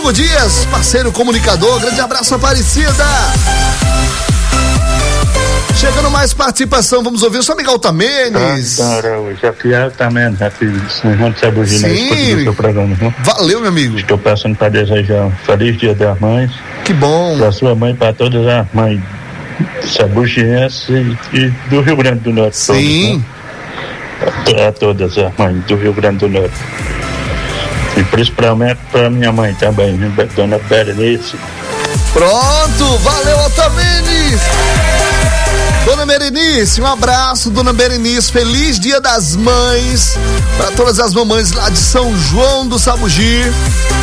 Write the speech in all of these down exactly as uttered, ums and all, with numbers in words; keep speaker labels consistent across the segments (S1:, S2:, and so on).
S1: Dias, parceiro comunicador, grande abraço, Aparecida. Chegando mais participação, vamos ouvir o seu amigo Altamenes.
S2: Já fui Altamenes, já fiz João de Sabugina, do seu programa. Viu?
S1: Valeu, meu amigo.
S2: Estou passando para desejar um feliz Dia das Mães.
S1: Que bom.
S2: Para sua mãe, para todas as mães sabugienses e, e do Rio Grande do Norte.
S1: Sim.
S2: Todos, né? A todas as mães do Rio Grande do Norte. E principalmente para minha mãe também, Dona Berenice.
S1: Pronto, valeu, Altamenes. Dona Berenice, um abraço, Dona Berenice, feliz Dia das Mães para todas as mamães lá de São João do Sabugi.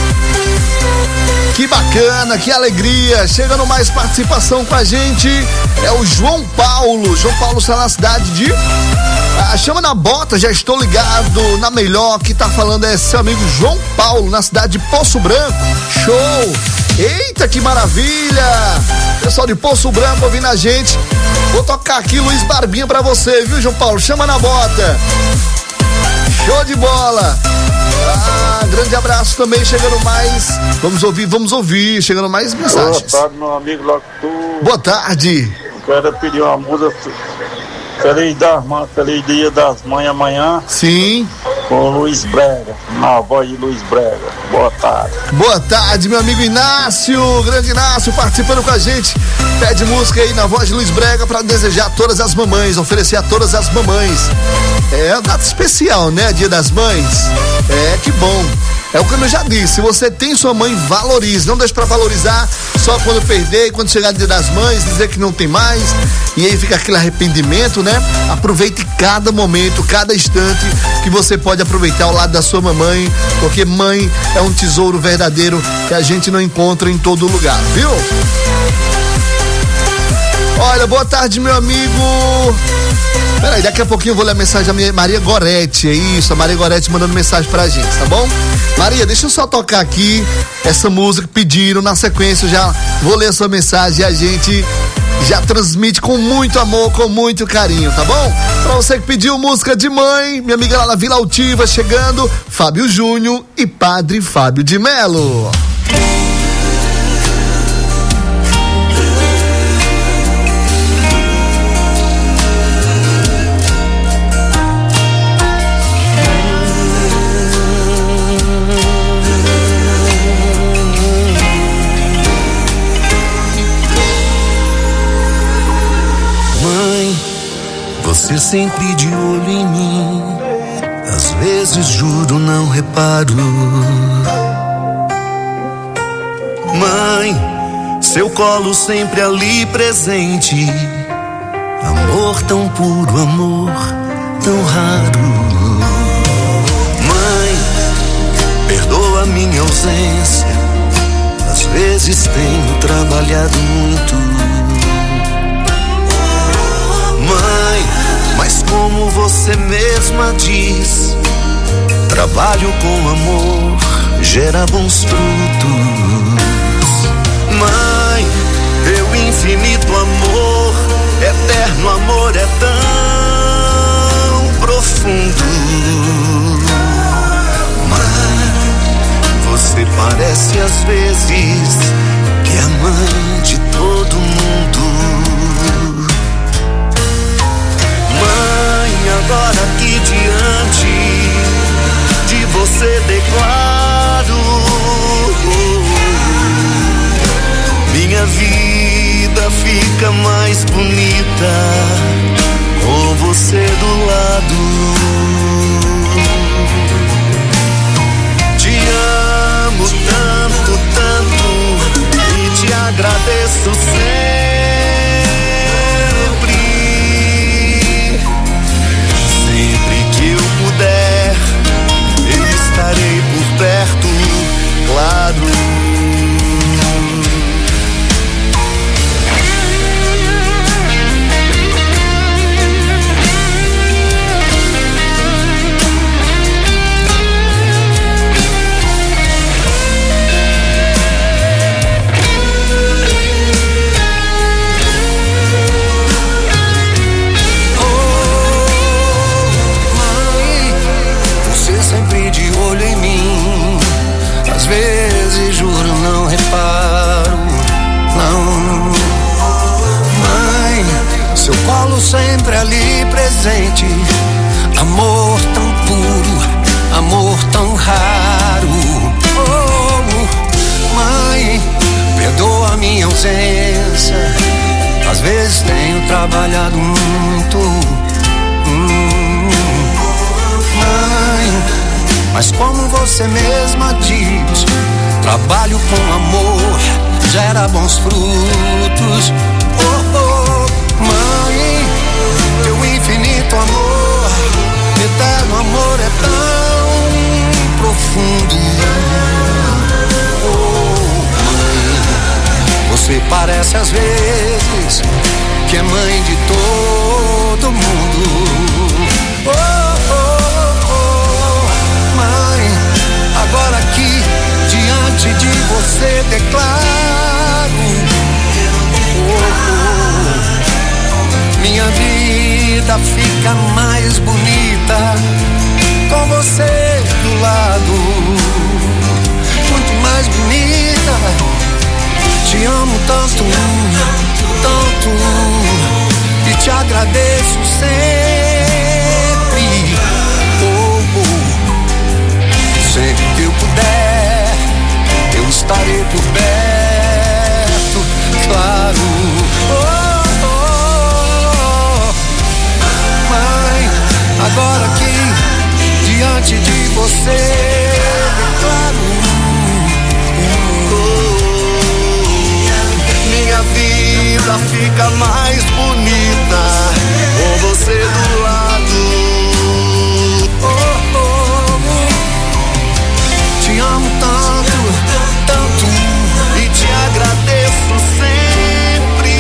S1: Que bacana, que alegria. Chegando mais participação com a gente é o João Paulo. João Paulo está na cidade de ah, chama na bota, já estou ligado na melhor. Que tá falando é seu amigo João Paulo, na cidade de Poço Branco. Show! Eita, que maravilha! Pessoal de Poço Branco ouvindo a gente. Vou tocar aqui Luiz Barbinha pra você, viu, João Paulo? Chama na bota. Show de bola! Ah, grande abraço também, chegando mais. Vamos ouvir, vamos ouvir, chegando mais mensagens.
S2: Boa tarde, meu amigo locutor.
S1: Boa tarde.
S2: Quero pedir uma música. Feliz das Mães, feliz Dia das Mães amanhã.
S1: Sim.
S2: Com Luiz Brega, na voz de Luiz Brega. Boa tarde.
S1: Boa tarde, meu amigo Inácio, grande Inácio, participando com a gente. Pede música aí na voz de Luiz Brega para desejar a todas as mamães, oferecer a todas as mamães. É uma data especial, né? Dia das Mães. É, que bom. É o que eu já disse, se você tem sua mãe, valorize, não deixe pra valorizar só quando perder e quando chegar o Dia das Mães, dizer que não tem mais, e aí fica aquele arrependimento, né? Aproveite cada momento, cada instante que você pode aproveitar ao lado da sua mamãe, porque mãe é um tesouro verdadeiro que a gente não encontra em todo lugar, viu? Olha, boa tarde, meu amigo. Peraí, daqui a pouquinho eu vou ler a mensagem da Maria Gorete, é isso, a Maria Gorete mandando mensagem pra gente, tá bom? Maria, deixa eu só tocar aqui essa música que pediram, na sequência eu já vou ler a sua mensagem e a gente já transmite com muito amor, com muito carinho, tá bom? Pra você que pediu música de mãe, minha amiga lá na Vila Altiva, chegando, Fábio Júnior e Padre Fábio de Melo.
S3: Você sempre de olho em mim, às vezes juro não reparo. Mãe, seu colo sempre ali presente, amor tão puro, amor tão raro. Mãe, perdoa minha ausência, às vezes tenho trabalhado muito. Mãe, mas como você mesma diz, trabalho com amor gera bons frutos. Mãe, teu infinito amor, eterno amor é tão profundo. Mãe, você parece às vezes que é a mãe de todo mundo. Agora aqui diante de você declaro, minha vida fica mais bonita com você do lado. Te amo tanto, tanto e te agradeço sempre. Eu estarei por perto, claro. trabalhado muito, hum, mãe, mas como você mesma diz, trabalho com amor gera bons frutos. Oh, oh, mãe, teu infinito amor, eterno amor é tão profundo. Oh, mãe, você parece às vezes que é mãe de todo mundo. Oh, oh, oh, mãe, agora aqui diante de você declaro, oh, oh, minha vida fica mais bonita com você do lado, muito mais bonita. Te amo tanto, tanto, e te agradeço sempre. Oh, oh. Sempre que eu puder, eu estarei por perto, claro. Oh, oh, oh. Mãe, agora aqui diante de você declaro, minha vida fica mais bonita com você do lado. Oh, oh, oh. Te amo tanto, tanto, e te agradeço sempre.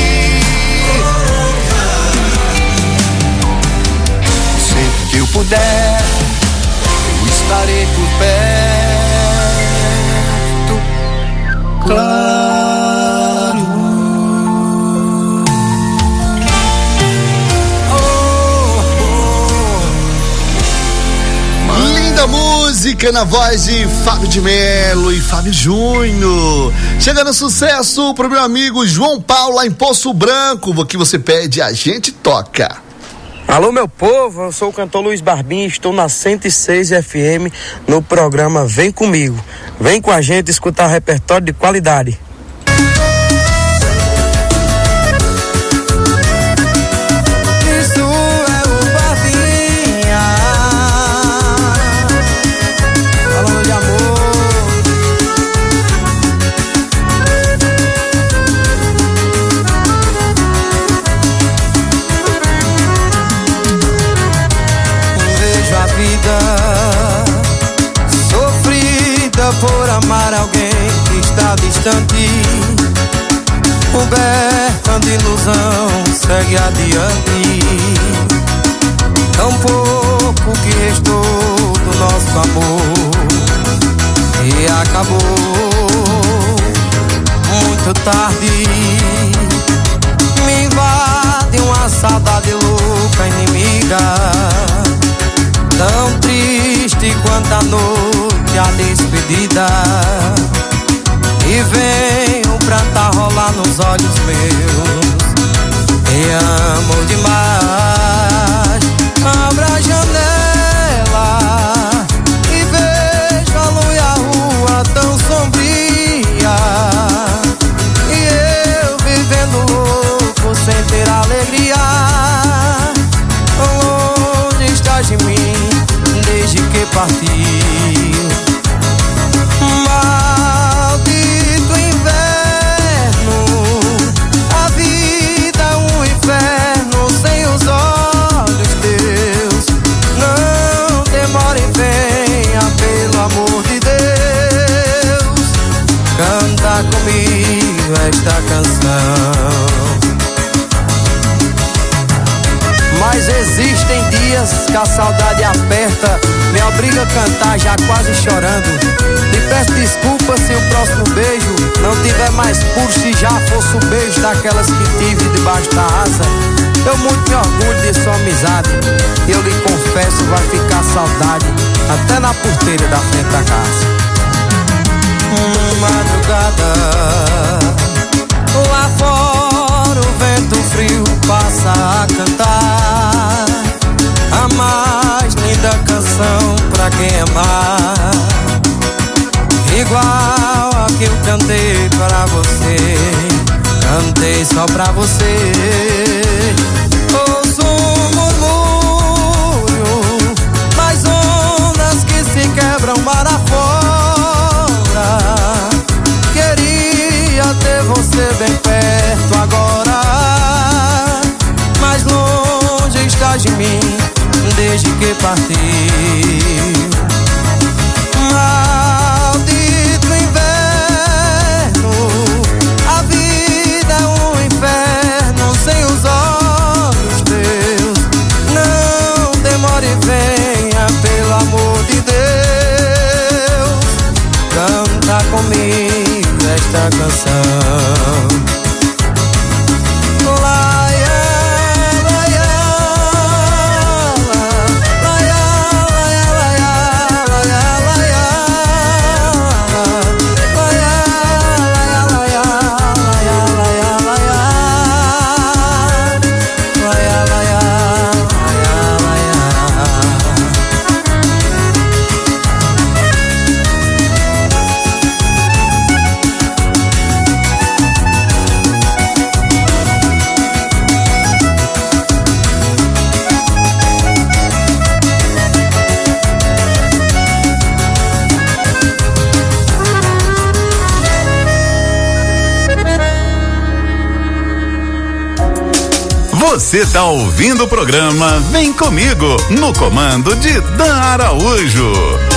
S3: Sempre que eu puder, eu estarei por perto, claro.
S1: Música na voz de Fábio de Melo e Fábio Júnior. Chegando sucesso pro meu amigo João Paulo lá em Poço Branco. O que você pede, a gente toca.
S4: Alô, meu povo, eu sou o cantor Luiz Barbim, estou na cento e seis F M no programa Vem Comigo. Vem com a gente escutar repertório de qualidade.
S5: Por amar alguém que está distante, coberta de ilusão, segue adiante. Tão pouco que restou do nosso amor e acabou muito tarde. Me invade uma saudade louca, inimiga, tão triste quanto a noite a despedida, e vem um pranto a rolar nos olhos meus. Te amo demais. Abra a janela e vejo a lua e a rua tão sombria, e eu vivendo louco sem ter alegria. Onde estás de mim desde que partiu? Maldito inverno, a vida é um inferno sem os olhos teus. Não demore e venha, pelo amor de Deus, canta comigo esta canção. Mas existem dias que a saudade aperta, me obriga a cantar já quase chorando. Lhe peço desculpa se o próximo beijo não tiver mais puro, se já fosse o beijo daquelas que tive debaixo da asa. Eu muito me orgulho de sua amizade, e eu lhe confesso, vai ficar saudade até na porteira da frente da casa. Hum, madrugada, lá fora o vento frio passa a cantar a mais linda canção pra quem amar, igual a que eu cantei pra você. cantei só pra você. Ouço um murmúrio, mais ondas que se quebram mar afora. Queria ter você bem perto agora, mais longe estás de mim desde que partiu. Maldito inverno, a vida é um inferno sem os olhos teus. Não demore e venha, pelo amor de Deus, canta comigo esta canção.
S6: Você tá ouvindo o programa Vem Comigo, no comando de Dan Araújo.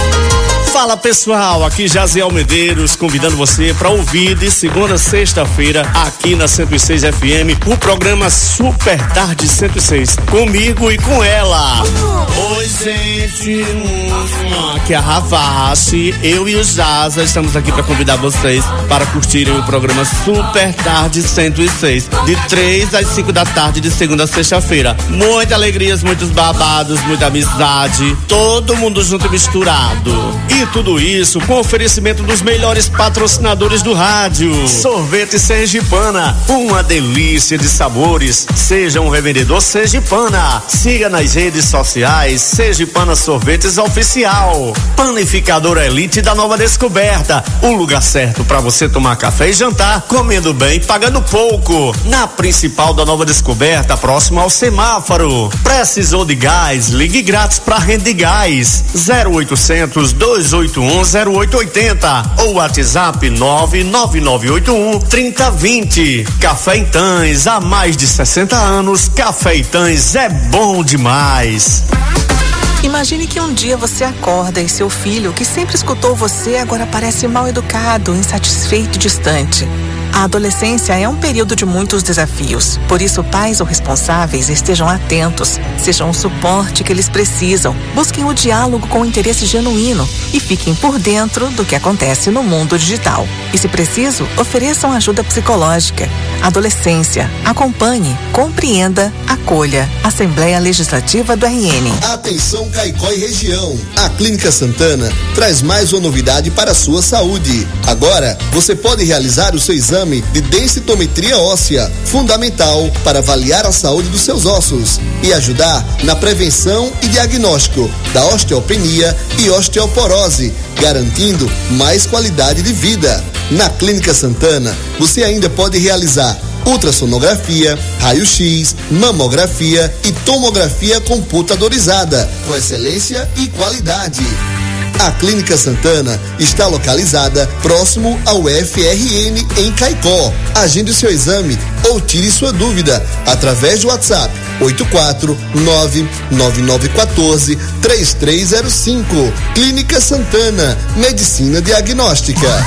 S7: Fala pessoal, aqui Jaziel Medeiros convidando você para ouvir de segunda a sexta-feira aqui na cento e seis F M o programa Super Tarde cento e seis, comigo e com ela. Oi gente, aqui é a Ravache, eu e o Jaza estamos aqui para convidar vocês para curtirem o programa Super Tarde cento e seis, de três às cinco da tarde de segunda a sexta-feira. Muitas alegrias, muitos babados, muita amizade, todo mundo junto e misturado. E tudo isso com oferecimento dos melhores patrocinadores do rádio. Sorvete Sergipana, uma delícia de sabores. Seja um revendedor Sergipana. Siga nas redes sociais Sergipana Sorvetes Oficial. Panificadora Elite da Nova Descoberta, o lugar certo para você tomar café e jantar, comendo bem, pagando pouco. Na principal da Nova Descoberta, próximo ao semáforo. Precisou de gás? Ligue grátis para Rede Gás. zero oitocentos, dois oito um, zero oito oito zero ou WhatsApp nove nove nove oito um, três zero dois zero. Café Itãs, há mais de sessenta anos, Café Itãs é bom demais.
S8: Imagine que um dia você acorda e seu filho, que sempre escutou você, agora parece mal educado, insatisfeito e distante. A adolescência é um período de muitos desafios. Por isso, pais ou responsáveis estejam atentos, sejam o suporte que eles precisam, busquem o diálogo com interesse genuíno e fiquem por dentro do que acontece no mundo digital. E, se preciso, ofereçam ajuda psicológica. Adolescência, acompanhe, compreenda, acolha. Assembleia Legislativa do R N.
S1: Atenção Caicó e região. A Clínica Santana traz mais uma novidade para a sua saúde. Agora, você pode realizar o seu exame de densitometria óssea, fundamental para avaliar a saúde dos seus ossos e ajudar na prevenção e diagnóstico da osteopenia e osteoporose, garantindo mais qualidade de vida. Na Clínica Santana, você ainda pode realizar ultrassonografia, raio-x, mamografia e tomografia computadorizada, com excelência e qualidade. A Clínica Santana está localizada próximo ao F R N em Caicó. Agende o seu exame ou tire sua dúvida através do WhatsApp oito quatro nove nove nove um quatro três três zero cinco. Clínica Santana, Medicina Diagnóstica.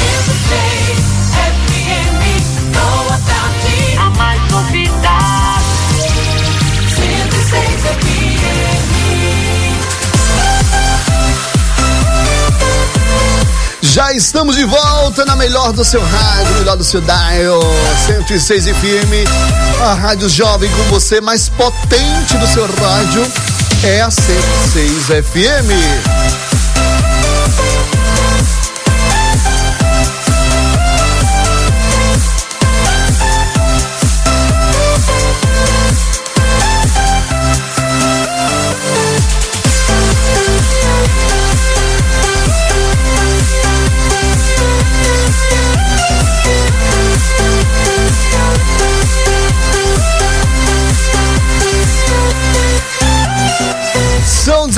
S1: Já estamos de volta na melhor do seu rádio, melhor do seu dial, cento e seis F M, a rádio jovem com você, mais potente do seu rádio, é a cento e seis F M.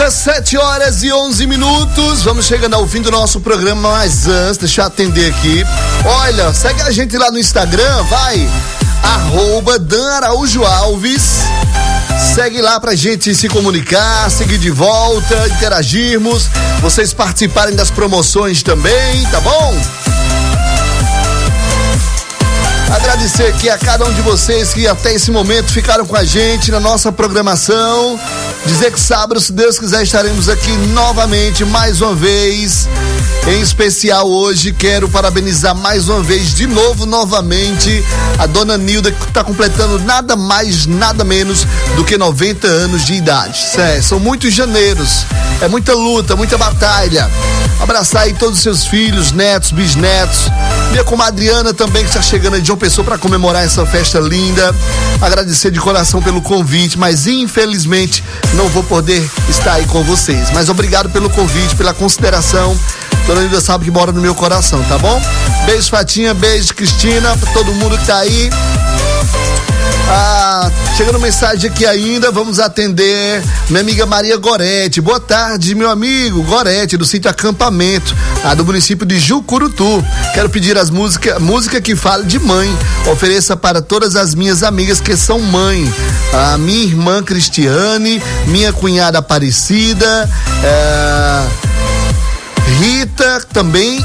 S1: dia, sete horas e onze minutos. Vamos chegando ao fim do nosso programa, mas antes, deixa eu atender aqui. Olha, segue a gente lá no Instagram, vai, arroba Dan Araújo Alves. Segue lá pra gente se comunicar, seguir de volta, interagirmos, vocês participarem das promoções também, tá bom? Agradecer aqui a cada um de vocês que até esse momento ficaram com a gente na nossa programação. Dizer que sábado, se Deus quiser, estaremos aqui novamente, mais uma vez. Em especial hoje, quero parabenizar mais uma vez, de novo, novamente, a dona Nilda, que está completando nada mais, nada menos do que noventa anos de idade. É, são muitos janeiros, é muita luta, muita batalha. Abraçar aí todos os seus filhos, netos, bisnetos. Minha comadre Ana também, que está chegando aí de João Pessoa para comemorar essa festa linda. Agradecer de coração pelo convite, mas infelizmente não vou poder estar aí com vocês. Mas obrigado pelo convite, pela consideração. Dona Nilda sabe que mora no meu coração, tá bom? Beijo, Fatinha, beijo, Cristina, pra todo mundo que tá aí. Ah, chegando mensagem aqui ainda, vamos atender minha amiga Maria Gorete. Boa tarde, meu amigo Gorete, do sítio Acampamento, ah, do município de Jucurutu. Quero pedir as músicas, música que fala de mãe. Ofereça para todas as minhas amigas que são mãe. A minha irmã Cristiane, minha cunhada Aparecida, é... Rita também,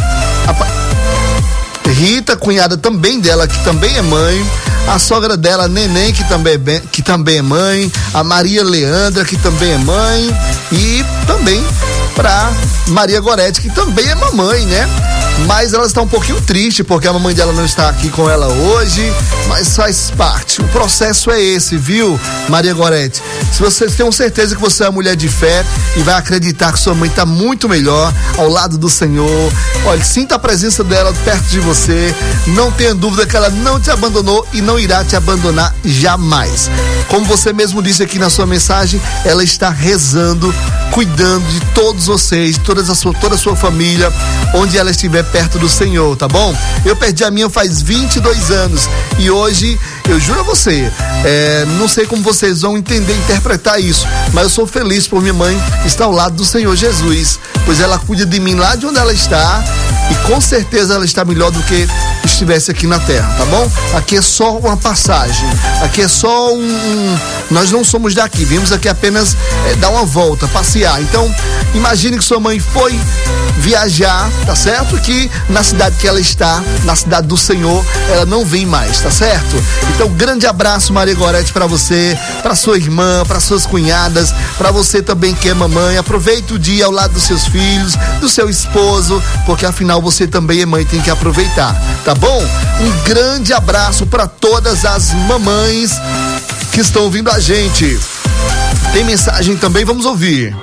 S1: a, Rita, cunhada também dela, que também é mãe, a sogra dela, Neném, que também é, que também é mãe, a Maria Leandra, que também é mãe, e também pra Maria Gorete, que também é mamãe, né? Mas ela está um pouquinho triste porque a mamãe dela não está aqui com ela hoje, mas faz parte. O processo é esse, viu, Maria Gorete? Se vocês tenham certeza que você é uma mulher de fé e vai acreditar que sua mãe está muito melhor ao lado do Senhor, olha, sinta a presença dela perto de você, não tenha dúvida que ela não te abandonou e não irá te abandonar jamais. Como você mesmo disse aqui na sua mensagem, ela está rezando, cuidando de todos vocês, de toda a sua, toda a sua família, onde ela estiver perto do Senhor, tá bom? Eu perdi a minha faz vinte e dois anos e hoje, eu juro a você, é, não sei como vocês vão entender, interpretar isso, mas eu sou feliz por minha mãe estar ao lado do Senhor Jesus, pois ela cuida de mim lá de onde ela está e com certeza ela está melhor do que estivesse aqui na terra, tá bom? Aqui é só uma passagem, aqui é só um, um nós não somos daqui, viemos aqui apenas é, dar uma volta, passear. Então, imagine que sua mãe foi viajar, tá certo? Que na cidade que ela está, na cidade do Senhor, ela não vem mais, tá certo? Então, grande abraço, Maria Gorete, pra você, pra sua irmã, pra suas cunhadas, pra você também que é mamãe. Aproveite o dia ao lado dos seus filhos, do seu esposo, porque afinal você também é mãe, tem que aproveitar, tá bom? Um grande abraço pra todas as mamães que estão ouvindo a gente. Tem mensagem também, vamos ouvir.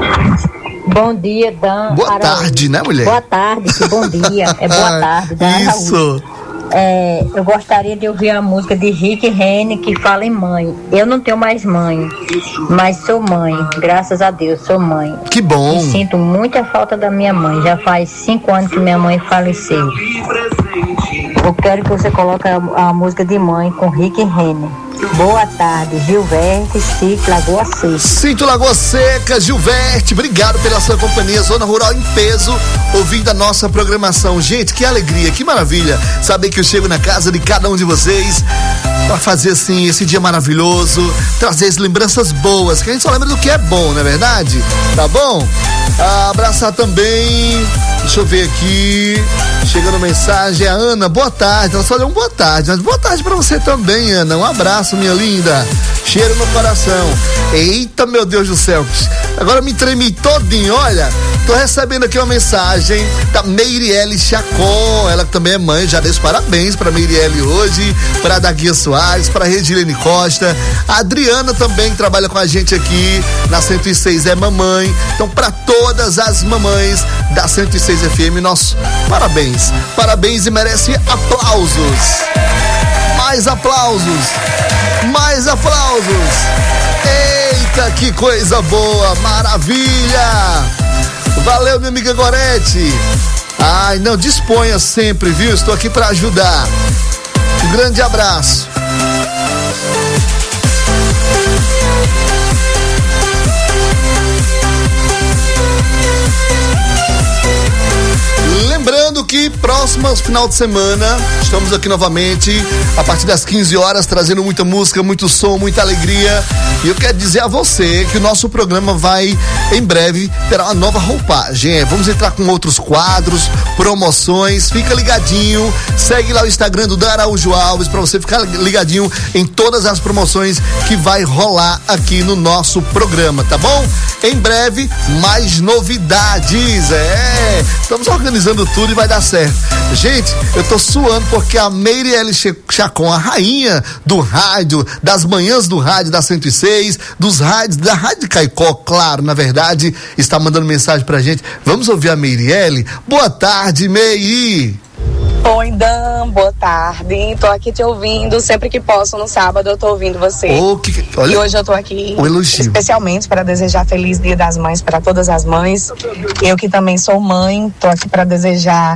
S9: Bom dia, Dan.
S1: Boa
S9: Araújo.
S1: tarde, né, mulher?
S9: Boa tarde, que bom dia. É boa tarde, Dan
S1: Isso.
S9: Araújo. É, eu gostaria de ouvir a música de Rick Renner que fala em mãe. Eu não tenho mais mãe, mas sou mãe. Graças a Deus, sou mãe.
S1: Que bom.
S9: E sinto muita falta da minha mãe. Já faz cinco anos que minha mãe faleceu. Eu quero que você coloque a, a música de mãe com Rick Renner. Boa tarde, Gilverte, Sítio Lagoa Seca.
S1: Sítio Lagoa Seca, Gilverte, obrigado pela sua companhia. Zona Rural em peso, ouvindo a nossa programação. Gente, que alegria, que maravilha saber que eu chego na casa de cada um de vocês para fazer assim esse dia maravilhoso, trazer as lembranças boas, que a gente só lembra do que é bom, não é verdade? Tá bom? Ah, abraçar também, deixa eu ver aqui, chegando mensagem, a Ana, boa tarde, ela só deu um boa tarde, mas boa tarde pra você também, Ana, um abraço, minha linda, cheiro no coração. Eita, meu Deus do céu, agora me tremi todinho, olha, tô recebendo aqui uma mensagem da Meiriele Chacon, ela que também é mãe, já dei os parabéns pra Meiriele hoje, pra Daguia Soares, pra Regilene Costa, a Adriana também que trabalha com a gente aqui na cento e seis, é mamãe, então pra todas as mamães da cento e seis F M, nosso parabéns, parabéns e merece aplausos, mais aplausos, mais aplausos, eita, que coisa boa, maravilha, valeu, minha amiga Gorete, ai, não, disponha sempre, viu, estou aqui para ajudar, um grande abraço. que próximo final de semana estamos aqui novamente a partir das quinze horas trazendo muita música, muito som, muita alegria. E eu quero dizer a você que o nosso programa vai em breve ter uma nova roupagem. Vamos entrar com outros quadros, promoções. Fica ligadinho, segue lá o Instagram do Dan Araújo Alves para você ficar ligadinho em todas as promoções que vai rolar aqui no nosso programa, tá bom? Em breve, mais novidades. É, estamos organizando tudo e vai dar certo. Gente, eu tô suando porque a Meirelle Chacon, a rainha do rádio, das manhãs do rádio da cento e seis, dos rádios, da Rádio Caicó, claro, na verdade, está mandando mensagem pra gente. Vamos ouvir a Meirelle? Boa tarde, Meire.
S10: Oi, Dan, boa tarde. Tô aqui te ouvindo, sempre que posso, no sábado eu tô ouvindo você.
S1: Oh, que, olha,
S10: e hoje eu tô aqui
S1: um elogio,
S10: especialmente para desejar feliz Dia das Mães para todas as mães. Eu que também sou mãe, tô aqui para desejar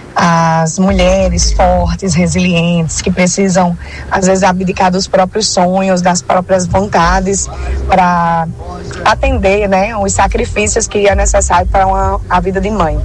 S10: as mulheres fortes, resilientes, que precisam às vezes abdicar dos próprios sonhos, das próprias vontades para atender, né, os sacrifícios que é necessário para uma, a vida de mãe.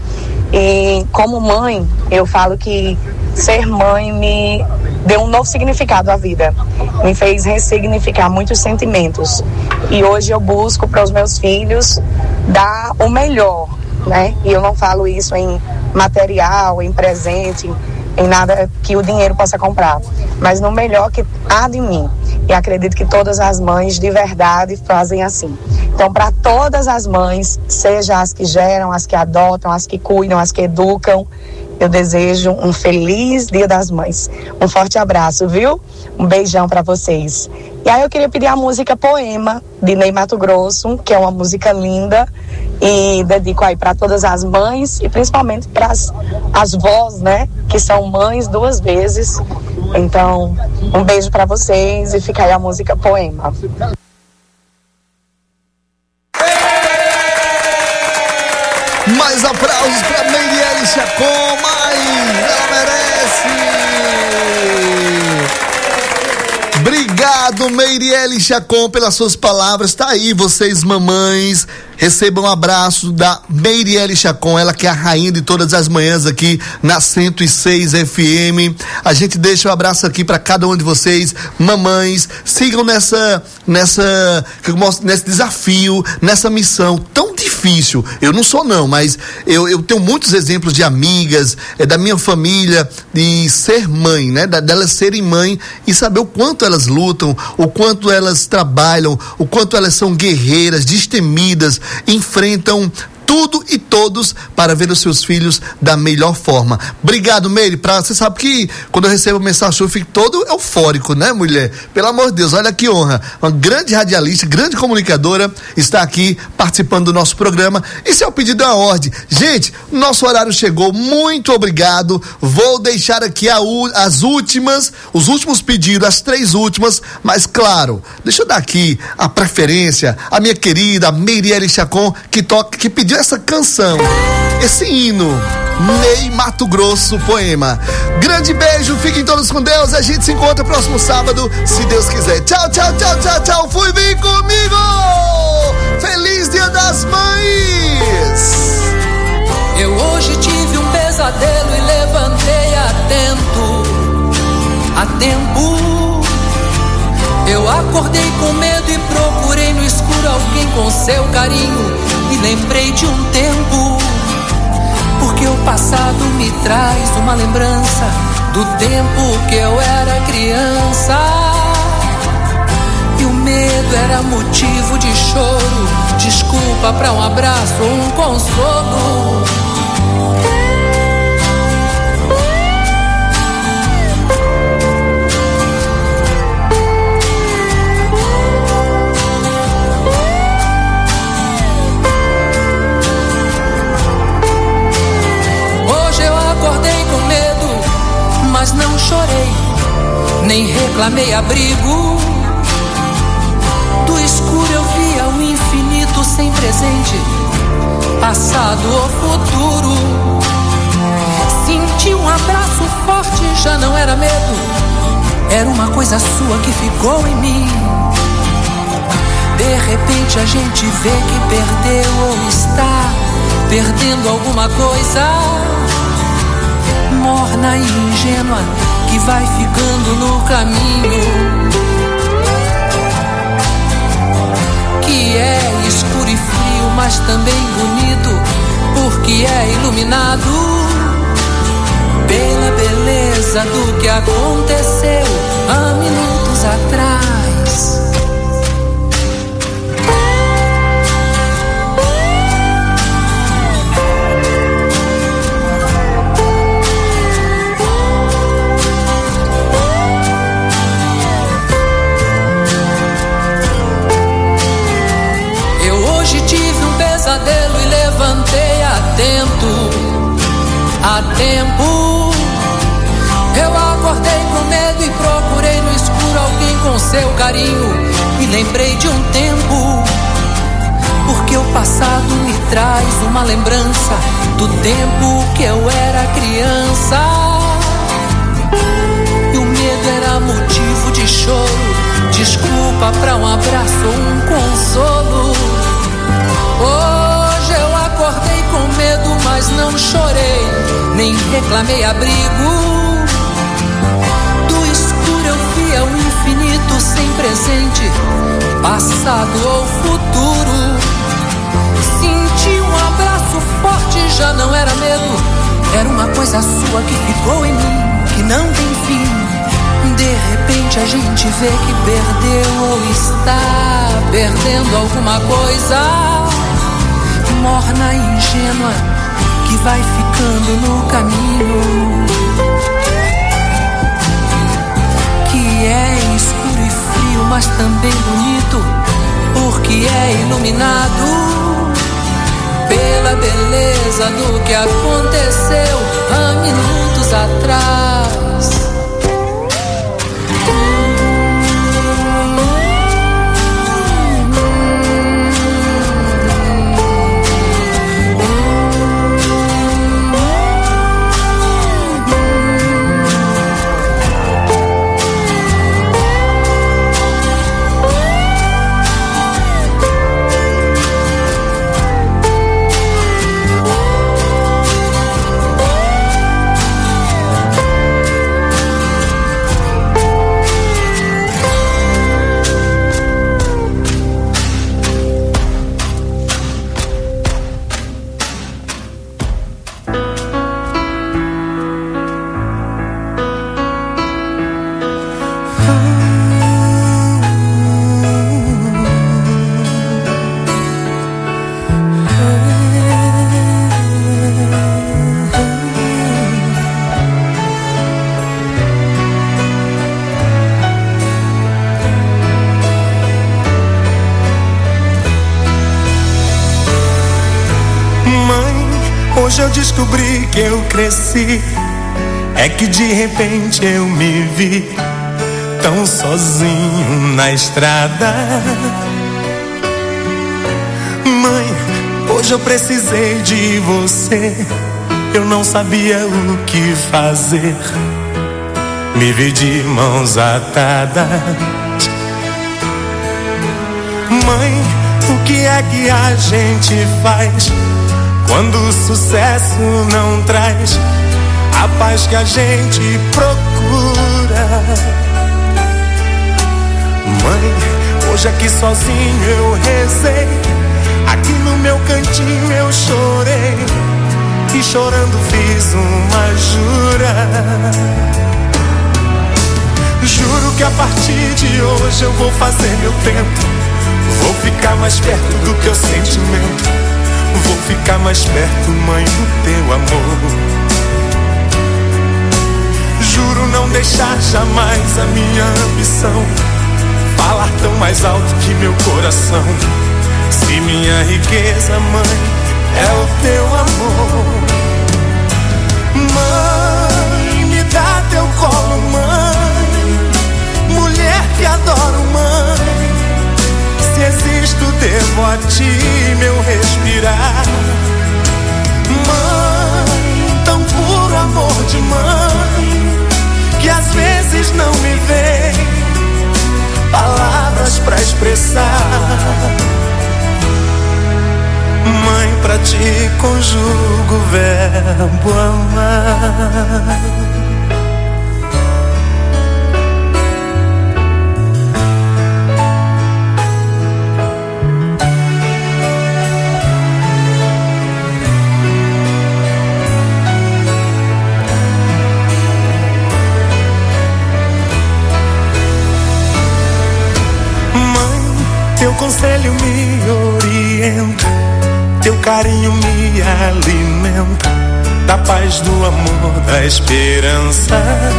S10: E como mãe, eu falo que ser mãe me deu um novo significado à vida, me fez ressignificar muitos sentimentos. E hoje eu busco para os meus filhos dar o melhor, né? E eu não falo isso em material, em presente, em nada que o dinheiro possa comprar, mas no melhor que há de mim. E acredito que todas as mães de verdade fazem assim. Então, para todas as mães, seja as que geram, as que adotam, as que cuidam, as que educam, eu desejo um feliz Dia das Mães. Um forte abraço, viu? Um beijão para vocês. E aí eu queria pedir a música Poema, de Ney Matogrosso, que é uma música linda, e dedico aí para todas as mães e principalmente para as, as vós, né, que são mães duas vezes. Então, um beijo para vocês e fica aí a música Poema.
S1: Mais aplausos para Meirelle Chacon, mãe, ela merece. Obrigado, Meirelle Chacon, pelas suas palavras. Tá aí, vocês mamães, recebam um abraço da Meirelle Chacon, ela que é a rainha de todas as manhãs aqui na cento e seis F M. A gente deixa um abraço aqui para cada um de vocês, mamães. Sigam nessa, nessa, nesse desafio, nessa missão tão difícil. Eu não sou não, mas eu, eu tenho muitos exemplos de amigas, é, da minha família, de ser mãe, né? Da, delas serem mãe e saber o quanto elas lutam, o quanto elas trabalham, o quanto elas são guerreiras, destemidas, enfrentam tudo e todos para ver os seus filhos da melhor forma. Obrigado, Meire. Pra, você sabe que quando eu recebo mensagem, eu fico todo eufórico, né, mulher? Pelo amor de Deus, olha que honra. Uma grande radialista, grande comunicadora está aqui participando do nosso programa. Esse é o pedido da ordem. Gente, nosso horário chegou. Muito obrigado. Vou deixar aqui a, as últimas, os últimos pedidos, as três últimas, mas claro, deixa eu dar aqui a preferência à minha querida Meirelle Chacon, que toca, que pediu essa canção, esse hino, Ney Matogrosso, Poema. Grande beijo, fiquem todos com Deus. A gente se encontra próximo sábado, se Deus quiser. Tchau, tchau, tchau, tchau, tchau. Fui, vem comigo. Feliz Dia das Mães.
S11: Eu hoje tive um pesadelo e levantei atento, a tempo. Eu acordei com medo e procurei no escuro alguém com seu carinho. E lembrei de um tempo, porque o passado me traz uma lembrança do tempo que eu era criança. E o medo era motivo de choro, desculpa pra um abraço ou um consolo. Mas não chorei, nem reclamei abrigo. Do escuro eu via o infinito sem presente, passado ou futuro. Senti um abraço forte, já não era medo, era uma coisa sua que ficou em mim. De repente a gente vê que perdeu ou está perdendo alguma coisa. morna e ingênua que vai ficando no caminho, que é escuro e frio, mas também bonito, porque é iluminado pela beleza do que aconteceu há minutos atrás. E levantei atento, a tempo. Eu acordei com medo e procurei no escuro alguém com seu carinho. Me lembrei de um tempo, porque o passado me traz uma lembrança do tempo que eu era criança. E o medo era motivo de choro, desculpa pra um abraço ou um consolo. Hoje eu acordei com medo, mas não chorei, nem reclamei abrigo. Do escuro eu via o infinito sem presente, passado ou futuro. Senti um abraço forte, já não era medo, era uma coisa sua que ficou em mim, que não tem fim. De repente a gente vê que perdeu ou está perdendo alguma coisa. Morna e ingênua que vai ficando no caminho, que é escuro e frio, mas também bonito, porque é iluminado pela beleza do que aconteceu há minutos atrás.
S3: Hoje eu descobri que eu cresci, é que de repente eu me vi tão sozinho na estrada. Mãe, hoje eu precisei de você, eu não sabia o que fazer, me vi de mãos atadas. Mãe, o que é que a gente faz quando o sucesso não traz a paz que a gente procura? Mãe, hoje aqui sozinho eu rezei, aqui no meu cantinho eu chorei, e chorando fiz uma jura. Juro que a partir de hoje eu vou fazer meu tempo, vou ficar mais perto do teu sentimento, vou ficar mais perto, mãe, do teu amor. Juro não deixar jamais a minha ambição falar tão mais alto que meu coração. Se minha riqueza, mãe, é o teu amor. Mãe, me dá teu colo, mãe, mulher que adoro, mãe. Se existo, devo a ti meu respirar. Mãe, tão puro amor de mãe, que às vezes não me vem palavras pra expressar. Mãe, pra ti conjugo o verbo amar. Teu conselho me orienta, teu carinho me alimenta, da paz, do amor, da esperança.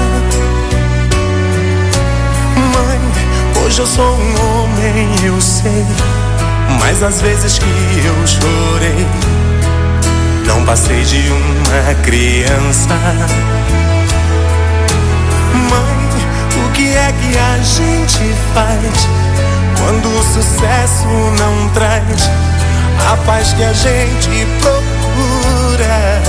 S3: Mãe, hoje eu sou um homem, eu sei, mas às vezes que eu chorei, não passei de uma criança. Mãe, o que é que a gente faz quando o sucesso não traz a paz que a gente procura?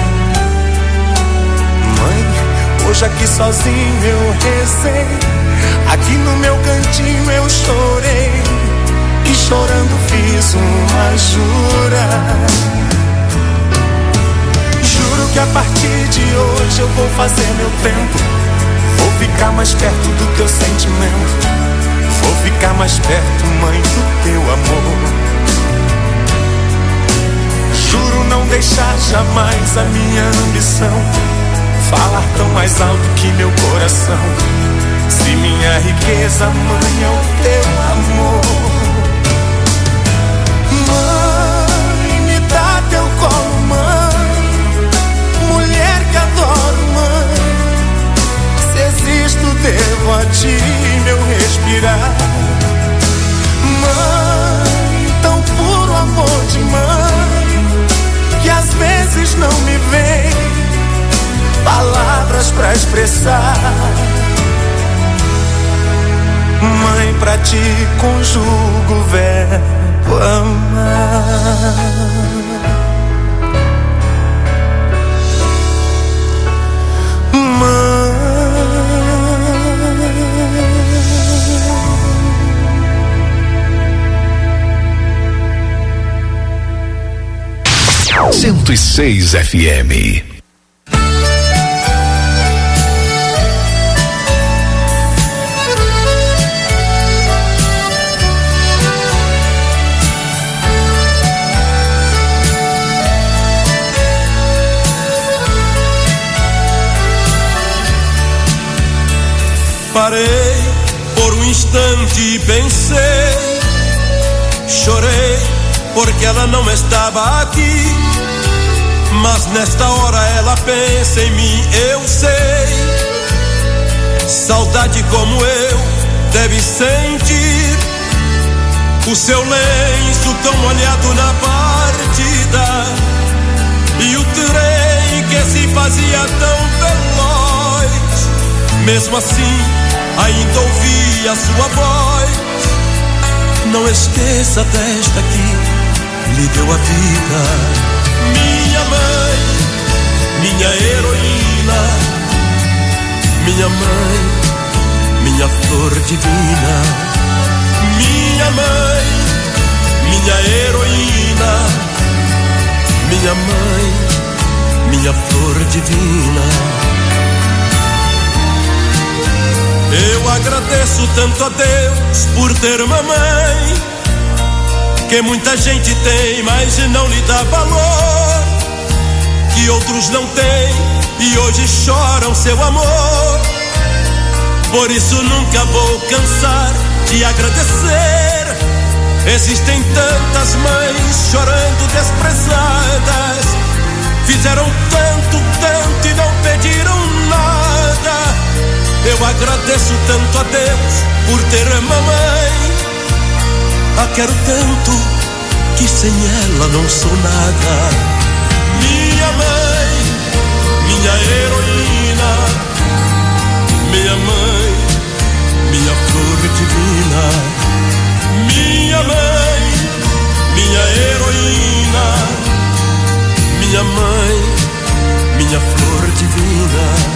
S3: Mãe, hoje aqui sozinho eu rezei, aqui no meu cantinho eu chorei, e chorando fiz uma jura. Juro que a partir de hoje eu vou fazer meu tempo, vou ficar mais perto do teu sentimento, vou ficar mais perto, mãe, do teu amor. Juro não deixar jamais a minha ambição falar tão mais alto que meu coração. Se minha riqueza, mãe, é o teu amor. Mãe, me dá teu colo, mãe, mulher que adoro, mãe. Se existo, devo a ti meu respirar. Mãe, tão puro amor de mãe, que às vezes não me vem palavras pra expressar. Mãe, pra ti conjugo o verbo amar. Mãe,
S6: cento e seis F M.
S12: Parei por um instante e pensei, chorei porque ela não estava aqui, mas nesta hora ela pensa em mim, eu sei. Saudade como eu deve sentir, o seu lenço tão molhado na partida, e o trem que se fazia tão veloz. Mesmo assim ainda ouvi a sua voz. Não esqueça desta que lhe deu a vida. Minha mãe, minha heroína, minha mãe, minha flor divina. Minha mãe, minha heroína, minha mãe, minha flor divina. Eu agradeço tanto a Deus por ter uma mãe que muita gente tem, mas não lhe dá valor, que outros não têm e hoje choram seu amor. Por isso nunca vou cansar de agradecer. Existem tantas mães chorando desprezadas, fizeram tanto, tanto e não pediram nada. Eu agradeço tanto a Deus por ter mamãe. A quero tanto que sem ela não sou nada. Minha mãe, minha heroína, minha mãe, minha flor divina. Minha mãe, minha heroína, minha mãe, minha flor divina.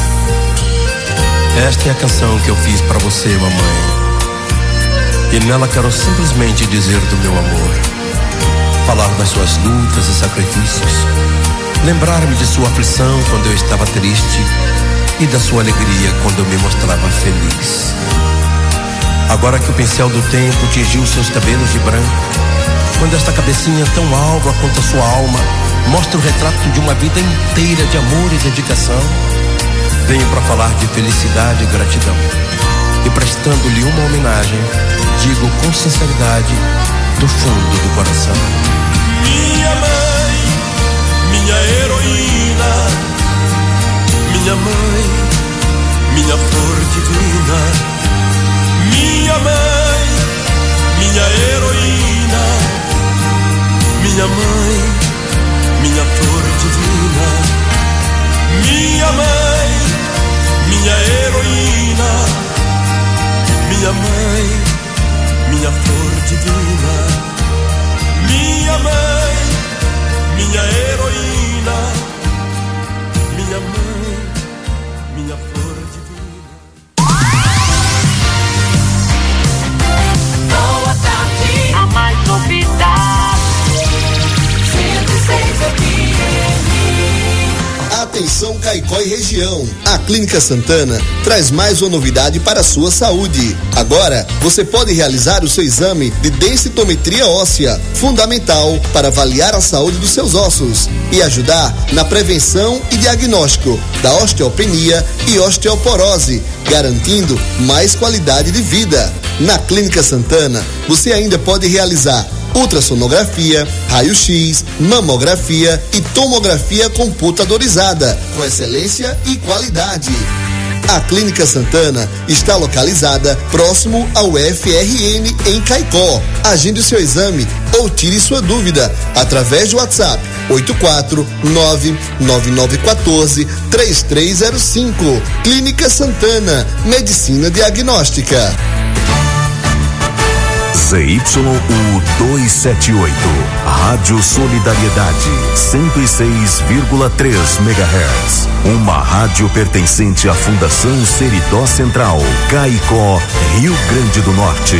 S12: Esta é a canção que eu fiz pra você, mamãe, e nela quero simplesmente dizer do meu amor. falar das suas lutas e sacrifícios, lembrar-me de sua aflição quando eu estava triste e da sua alegria quando eu me mostrava feliz. Agora que o pincel do tempo tingiu seus cabelos de branco, quando esta cabecinha tão alva quanto a sua alma mostra o retrato de uma vida inteira de amor e dedicação, venho para falar de felicidade e gratidão. E prestando-lhe uma homenagem, digo com sinceridade, do fundo do coração:
S3: minha mãe, minha heroína, minha mãe, minha flor divina. Minha mãe, minha heroína, minha mãe, minha flor divina. Minha mãe, minha heroína, minha mãe, minha flor divina. Minha mãe, minha heroína, minha mãe, minha flor divina.
S11: Boa tarde, a mais novidade. cento e seis F M.
S1: Atenção Caicó e região, a Clínica Santana traz mais uma novidade para a sua saúde. Agora, você pode realizar o seu exame de densitometria óssea, fundamental para avaliar a saúde dos seus ossos e ajudar na prevenção e diagnóstico da osteopenia e osteoporose, garantindo mais qualidade de vida. Na Clínica Santana, você ainda pode realizar ultrassonografia, raio-x, mamografia e tomografia computadorizada, com excelência e qualidade. A Clínica Santana está localizada próximo ao F R N em Caicó. Agende o seu exame ou tire sua dúvida através do WhatsApp oito quatro nove nove nove um quatro três três zero cinco. Clínica Santana, Medicina Diagnóstica.
S13: Z Y U duzentos e setenta e oito, Rádio Solidariedade, cento e seis vírgula três megahertz. Uma rádio pertencente à Fundação Seridó Central, Caicó, Rio Grande do Norte.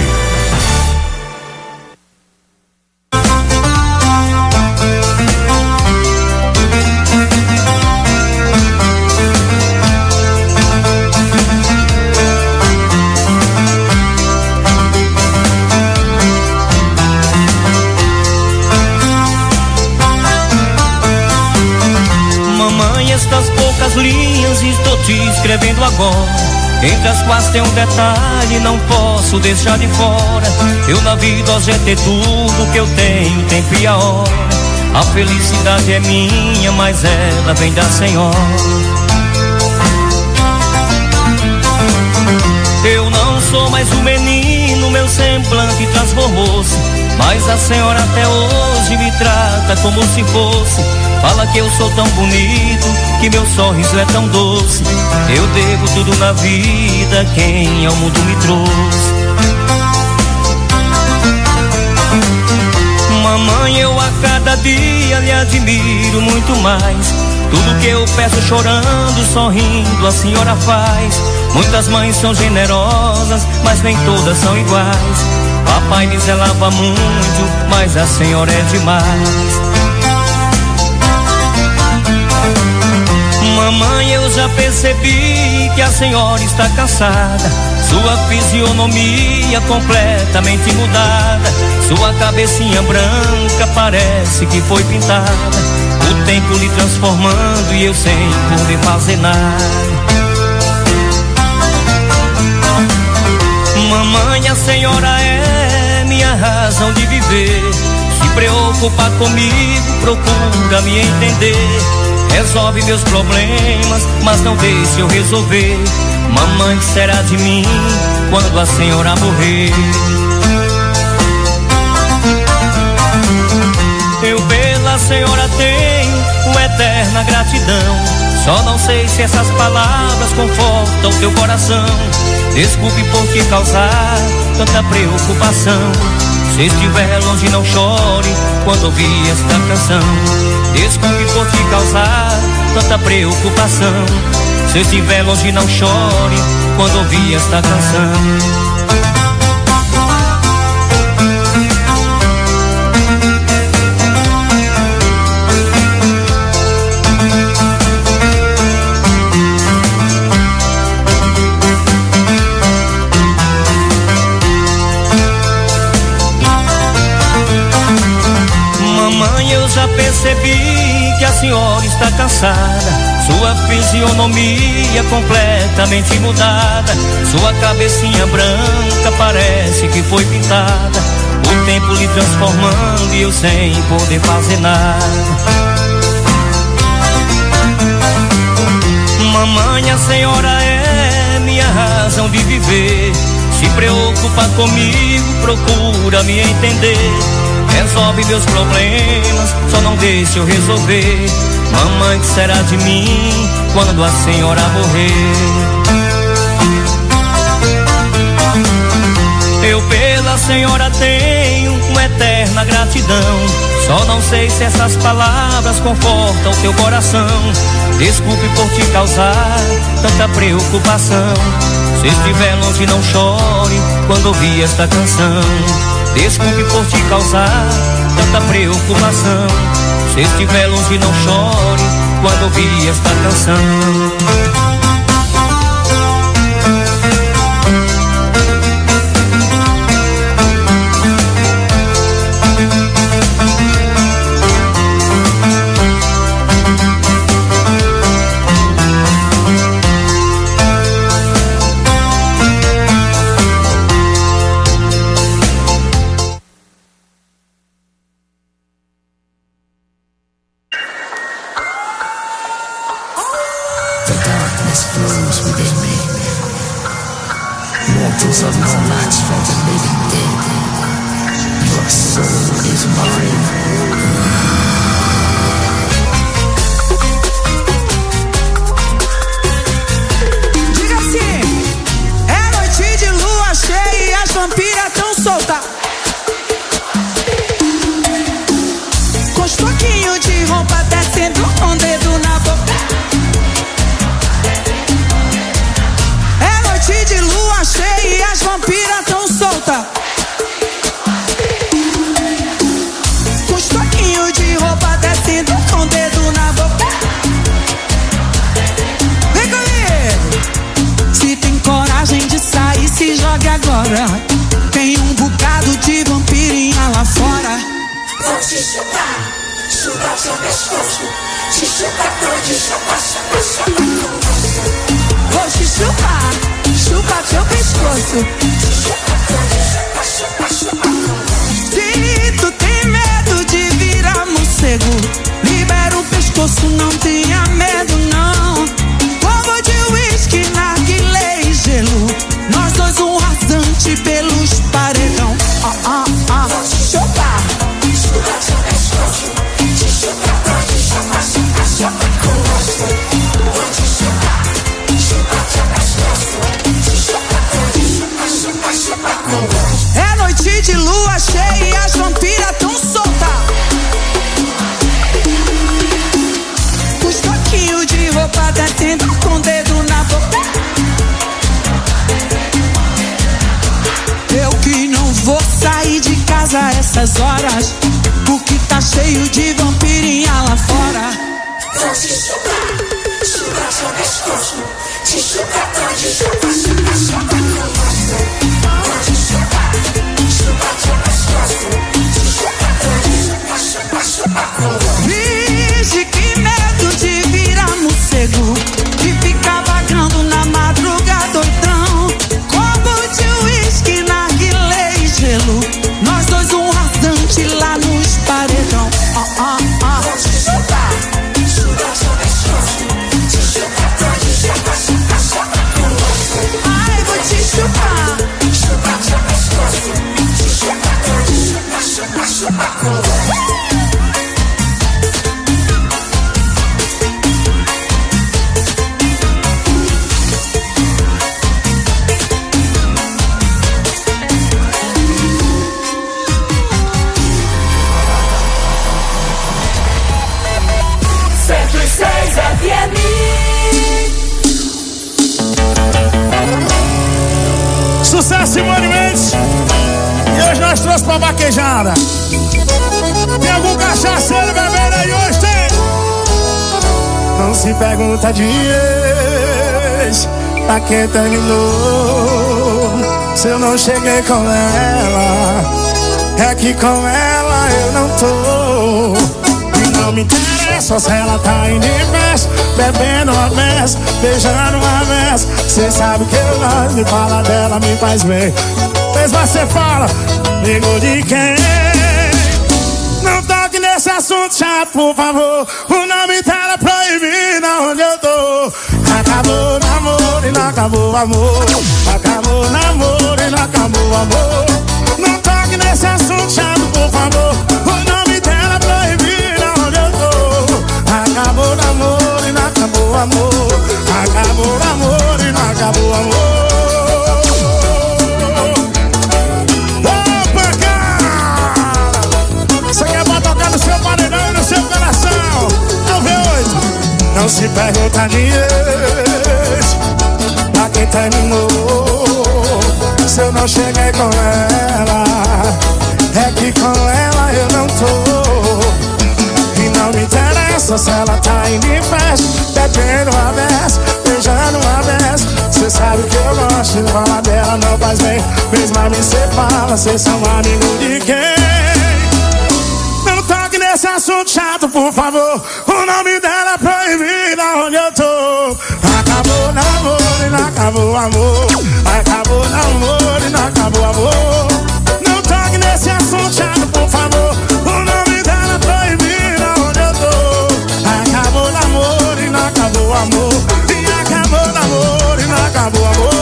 S14: Linhas estou te escrevendo agora, entre as quais tem um detalhe, não posso deixar de fora. Eu na vida hoje é ter tudo que eu tenho, tempo e a hora. A felicidade é minha, mas ela vem da Senhora. Eu não sou mais um menino, meu semblante transformou-se, mas a senhora até hoje me trata como se fosse. Fala que eu sou tão bonito, que meu sorriso é tão doce. Eu devo tudo na vida, quem ao mundo me trouxe. Mamãe, eu a cada dia lhe admiro muito mais. Tudo que eu peço chorando, sorrindo, a senhora faz. Muitas mães são generosas, mas nem todas são iguais. Papai me zelava muito, mas a senhora é demais. Mamãe, eu já percebi que a senhora está cansada. Sua fisionomia completamente mudada. Sua cabecinha branca parece que foi pintada. O tempo lhe transformando e eu sem poder fazer nada. Mamãe, a senhora é minha razão de viver. Se preocupa comigo, procura me entender. Resolve meus problemas, mas não deixe eu resolver. Mamãe, que será de mim quando a senhora morrer? Eu pela senhora tenho uma eterna gratidão. Só não sei se essas palavras confortam teu coração. Desculpe por te causar tanta preocupação. Se estiver longe não chore quando ouvir esta canção. Desculpe por te causar tanta preocupação. Se estiver longe não chore quando ouvir esta canção. cansada, sua fisionomia completamente mudada, sua cabecinha branca parece que foi pintada, o tempo lhe transformando e eu sem poder fazer nada. Mamãe, a senhora é minha razão de viver, se preocupa comigo, procura me entender, resolve meus problemas, só não deixa eu resolver. Mamãe, que será de mim quando a senhora morrer? Eu pela senhora tenho uma eterna gratidão, só não sei se essas palavras confortam o teu coração. Desculpe por te causar tanta preocupação, se estiver longe não chore quando ouvir esta canção. Desculpe por te causar tanta preocupação, se estiver longe não chore quando ouvir esta canção.
S15: Sucesso, Simone Mendes. E hoje nós trouxemos pra vaquejada. Tem algum cachaceiro bebendo aí hoje? Tem? Não se pergunta de ex, pra quem terminou. Se eu não cheguei com ela, é que com ela eu não tô. E não me interessa se ela tá indo em festa, bebendo uma mesa, beijando uma mesa. Cê sabe que eu gosto de falar dela, me faz bem. Mas você fala, amigo de quem? Não toque nesse assunto chato, por favor. O nome dela é proibido onde eu tô. Acabou o namoro e não acabou o amor. Acabou o namoro e não acabou o amor. Não toque nesse assunto chato, por favor. O nome dela é proibido onde eu tô. Acabou o namoro e não acabou o amor. Acabou o namoro e não acabou o amor. Você quer pra tocar no seu paredão e no seu coração? É o V oito. Não se pergunta disso pra quem terminou. Se eu não cheguei com ela, é que com ela eu não tô. E não me interessa se ela tá indo em festa, bebendo uma vez, beijando uma vez. Cê sabe que eu gosto de falar dela, não faz bem. Mesmo a mim cê fala, cês são amigos de quem? Esse assunto chato, por favor. O nome dela é proibido onde eu tô. Acabou o namoro e não acabou o amor. Acabou o namoro e não acabou o amor. Não toque nesse assunto chato, por favor. O nome dela é proibido onde eu tô. Acabou o namoro e não acabou o amor. E acabou o namoro e não acabou o amor.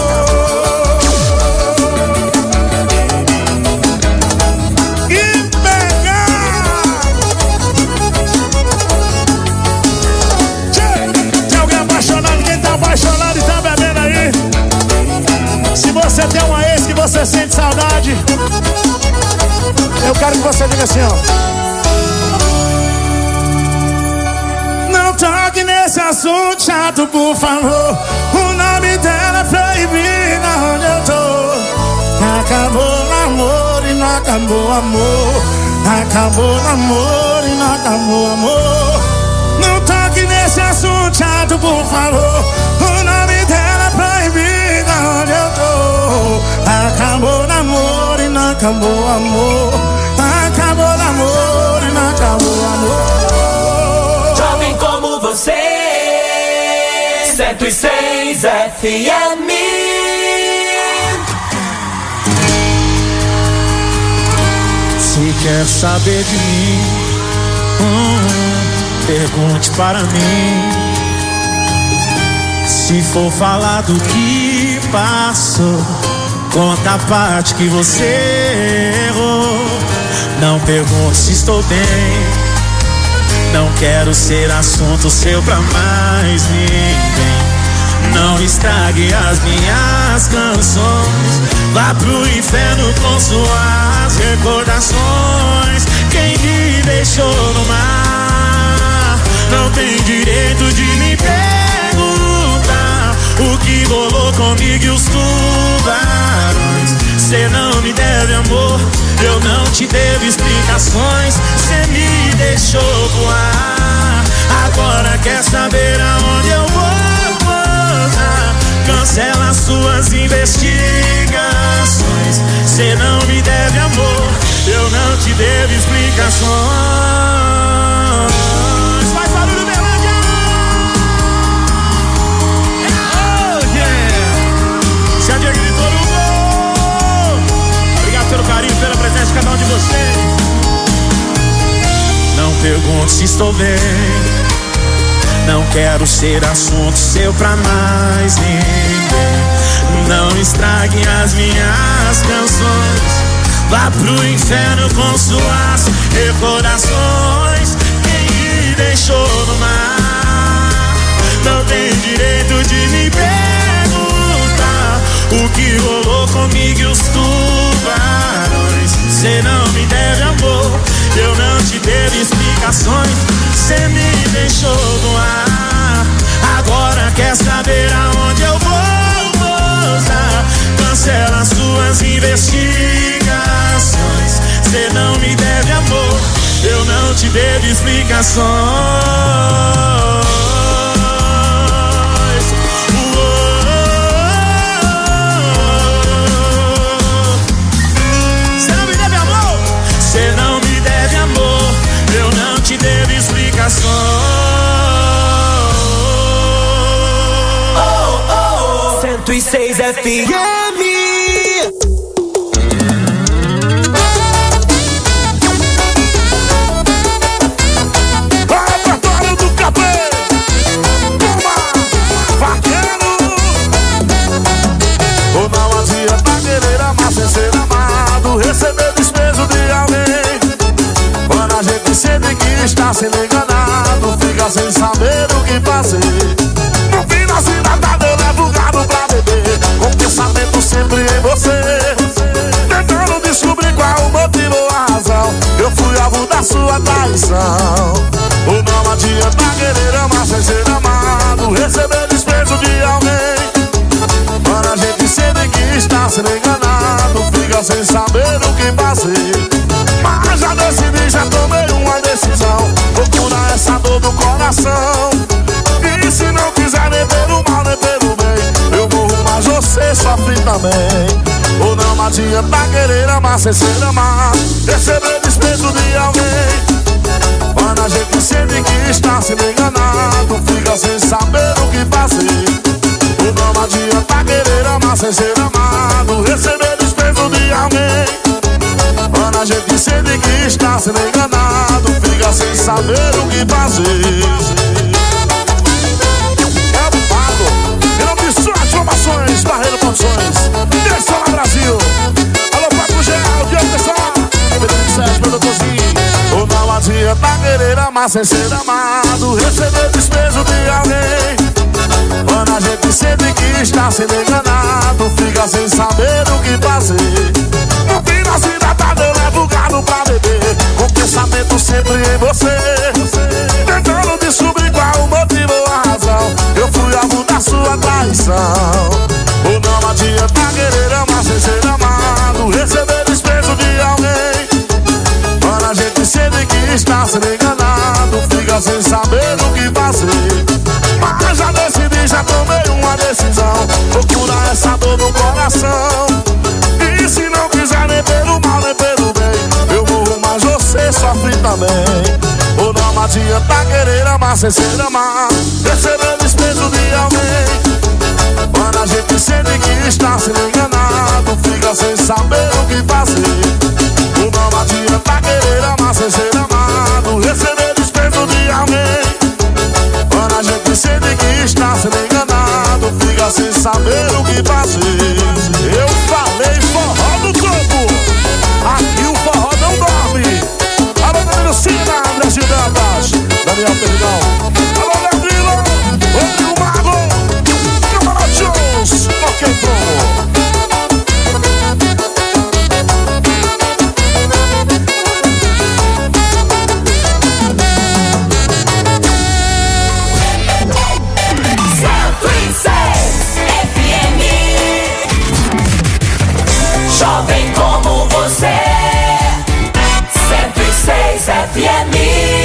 S15: Apaixonado e tá bebendo aí. Se você tem uma ex que você sente saudade, eu quero que você diga assim, ó. Não toque nesse assunto chato, por favor. O nome dela é proibido onde eu tô. Acabou o namoro e não acabou o amor. Acabou o namoro e não acabou o amor. Não toque nesse assunto chato, por favor. O nome dela é proibido onde eu tô. Acabou o namoro e não acabou o amor. Acabou o namoro e não acabou o amor.
S11: Jovem como você, cento e seis F M.
S15: Se quer saber de mim, hum, pergunte para mim. Se for falar do que passou, conta a parte que você errou. Não pergunte se estou bem, não quero ser assunto seu pra mais ninguém. Não estrague as minhas canções, vá pro inferno com suas recordações. Quem me deixou no mar não tem direito de me perguntar o que rolou comigo e os tubarões. Cê não me deve amor, eu não te devo explicações. Cê me deixou voar, agora quer saber aonde eu vou pousar. Cancela suas investigações. Cê não me deve amor, eu não te devo explicações. Faz barulho, Belândia! Oh, yeah! Se a Diego gritou no gol. Obrigado pelo carinho, pela presença de cada um de vocês. Não pergunte se estou bem, não quero ser assunto seu pra mais ninguém. Não estrague as minhas canções, vá pro inferno com suas recordações. Quem me deixou no mar não tem direito de me perguntar o que rolou comigo e os tubarões. Cê não me deve amor, eu não te devo explicações. Cê me deixou no ar, agora quer saber aonde eu vou pousar. Cancela suas investigações. Cê não me deve amor, eu não te devo explicações. Cê não me deve amor, cê não me deve amor, eu não te devo explicações.
S11: cento e seis F M.
S15: Repertório do Capê, Puma, Vaqueiro. Ou não adianta querer amar sem ser amado, receber desprezo de alguém. Quando a gente sente que está sendo enganado, fica sem saber o que fazer. No fim da cidade eu levo o gado pra beber, com pensamento sempre em você, tentando descobrir qual o motivo ou a razão. Eu fui alvo da sua traição. Ou não adianta querer amar sem ser amado, receber desprezo de alguém. Quando a gente sente que está sendo enganado, fica sem saber o que fazer. Mas já decidi, já tomei uma decisão, vou curar essa dor do coração. E se não quiser nem pelo mal nem pelo bem, eu morro, mas você sofre também. Ou não adianta querer amar sem ser amado, receber desprezo de alguém. Quando a gente sente que está sendo enganado, fica sem saber o que fazer. Ou não adianta querer amar sem ser amado, receber desprezo de alguém. Quando a gente sente que está sendo enganado, fica sem saber o que fazer. É o Pago, em nome de suas formações, Barreiro Produções, direção lá Brasil. Alô, Pago Geral, Diego Pessoal, Pedro Sérgio, meu doutorzinho. Ou não adianta querer amar sem ser amado, receber desprezo de alguém. Quando a gente sente que está sendo enganado, fica sem saber o que fazer. No fim da cidade eu levo o gado pra beber, com pensamento sempre em você, tentando descobrir qual o motivo ou a razão. Eu fui alvo da sua traição. Ou não adianta querer amar sem ser amado, receber desprezo de alguém. Quando a gente sente que está sendo enganado, fica sem saber o que fazer. Mas já decidi, já tomei uma decisão, vou curar essa dor no coração. E se não quiser nem pelo mal nem pelo bem, eu morro, mas você sofre também. Ou não adianta querer amar sem ser amado, receber desprezo de alguém. Quando a gente sente que está sendo enganado, fica sem saber o que fazer. Ou não adianta querer amar sem ser amado, receber desprezo de alguém. Quando a gente sente que está sendo enganado, fica sem saber o que fazer. Eu falei forró do topo, aqui o forró não dorme. Alô, Danilo Sina, André Girandas, Daniel Perdão. Alô, Leandrilo, Rodrigo Mago, Câmara Jones, ok, promo.
S11: Jovem como você, cento e seis F M.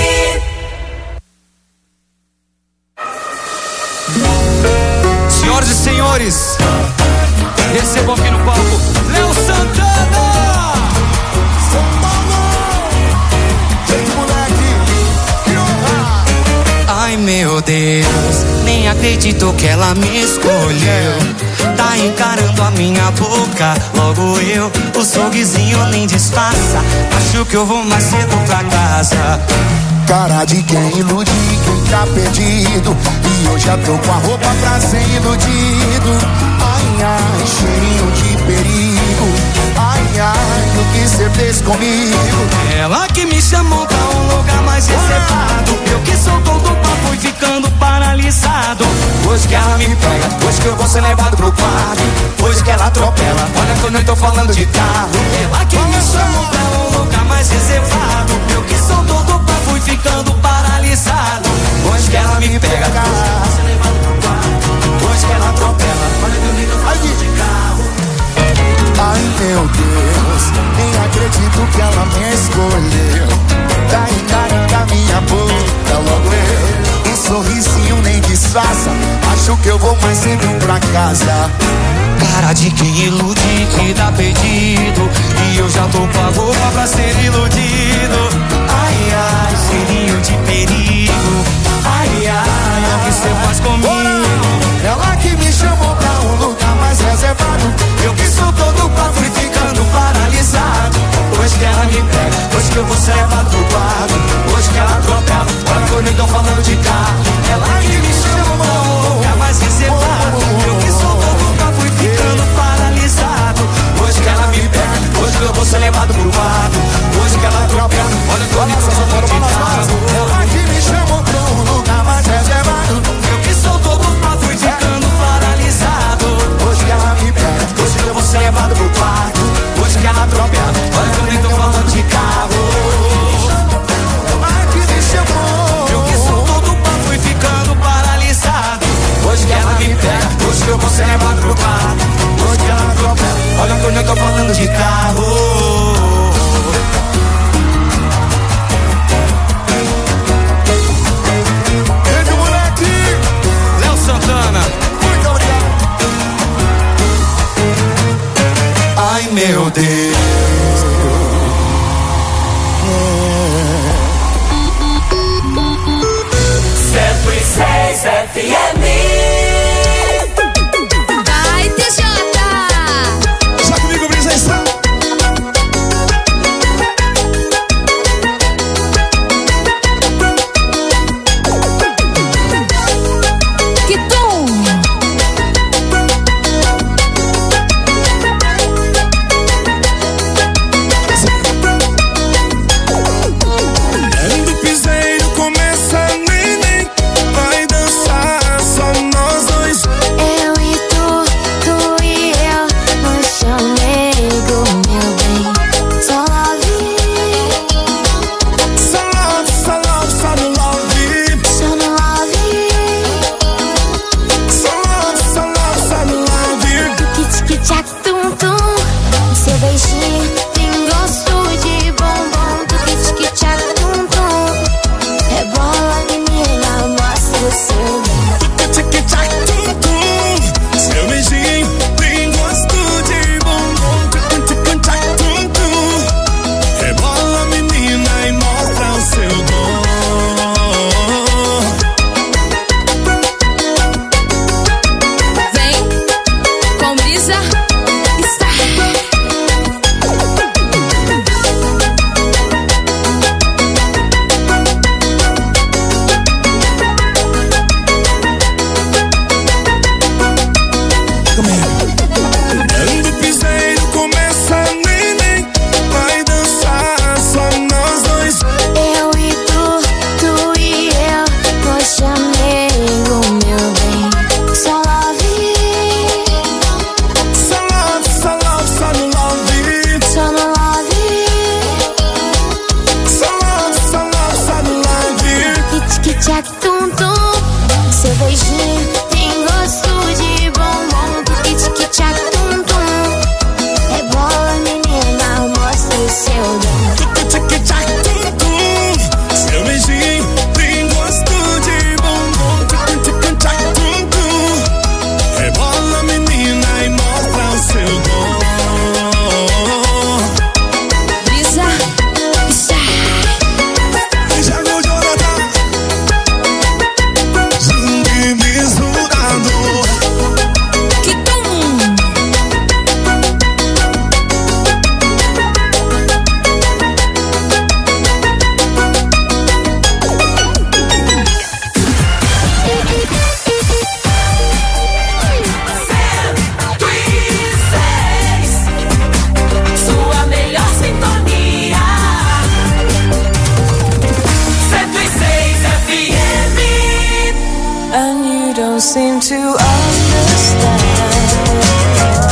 S16: Senhoras e senhores, recebam aqui no palco Léo Santana.
S15: São Paulo, gente moleque, que honra.
S17: Ai meu Deus, nem acredito que ela me escolheu. Tá encarando a minha boca, logo eu, o sorrisinho nem disfarça. Acho que eu vou mais cedo pra casa.
S18: Cara de quem ilude, quem tá perdido. E eu já tô com a roupa pra ser iludido. Ai, ai, cheirinho de perigo. Ai, ai, o que cê fez comigo?
S17: Ela que me chamou pra um lugar mais reservado. Eu que sou todo papo e ficando paralisado. Hoje que ela me pega, hoje que eu vou ser levado pro quarto. Hoje que ela atropela, olha que eu não tô falando de carro. Ela que me chamou pra um lugar mais reservado. Eu que sou todo papo e ficando paralisado. Hoje que ela me pega, hoje que eu vou ser levado pro quarto. Hoje que ela atropela, olha que eu não tô falando de carro.
S18: Ai meu Deus, nem acredito que ela me escolheu. Tá encarando a minha boca, logo eu, um sorrisinho nem disfarça. Acho que eu vou mais cedo pra casa.
S17: Cara de quem ilude, que dá perdido. E eu já tô com a roupa pra ser iludido. Ai, ai, cheirinho de perigo. Ai, ai, o que cê faz comigo?
S18: Ela que me chamou pra um lugar
S17: pro quarto. Hoje que ela atropela. Olha que eu não tô falando de carro.
S16: Santana.
S17: Muito obrigado. Ai meu Deus.